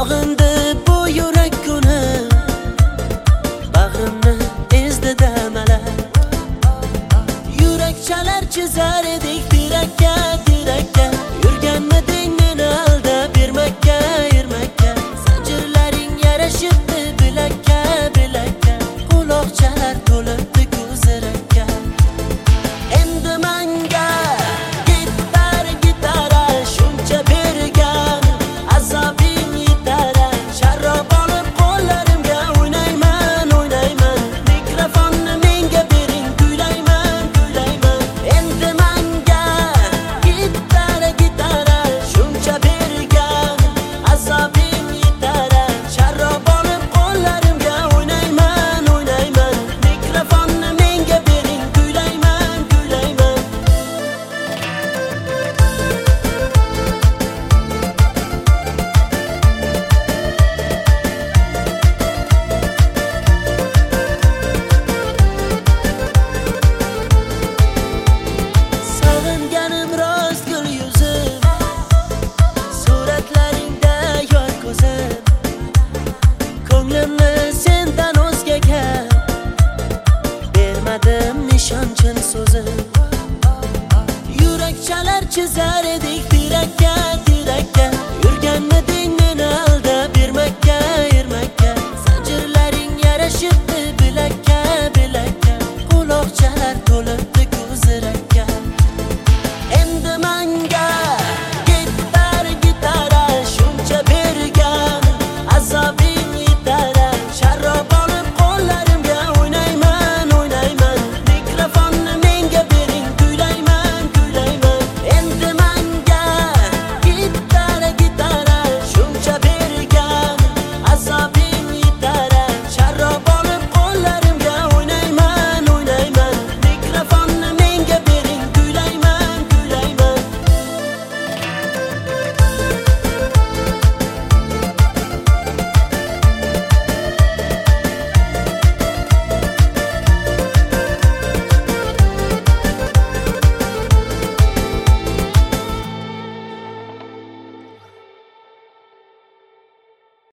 Sog'indi bu yurak kuni, bag'rimni ezdi damalar. Yurak chalar chizar edik tirakka, tirakka. Yurganmiding meni aldab bermakka, ermakka. Zanjirlaring yarashibdi bilakka, bilakka. Quloqchalar to'libdi ko'zirakka. Endi menga gitar, gitara shuncha bergan azobing yetar. Sharob olib qo'llarimga o'ynayman, o'ynayman. Mikrofonni menga bering, kuylayman, kuylayman. Endi menga gitar, gitara shuncha bergan azobing yetar. Sharob olib qo'llarimga o'ynayman, o'ynayman. Mikrofonni menga bering, kuylayman, kuylayman. Sog'inganim rost gul yuzim, suratlaringda yor ko'zim. Ko'nglimni sendan o'zgaga bermadim nishon chin so'zim. Yurak chalar chizar edik tirakka, tirakka. Yurganmiding meni aldab bermakka.